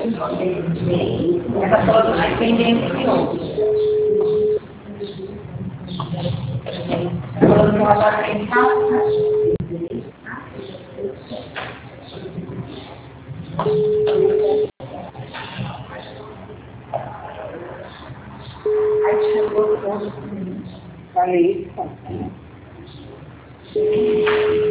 Essa foto vai pendente de ontem. Agora não ela tem calça. Aí chegou todo. Falei isso.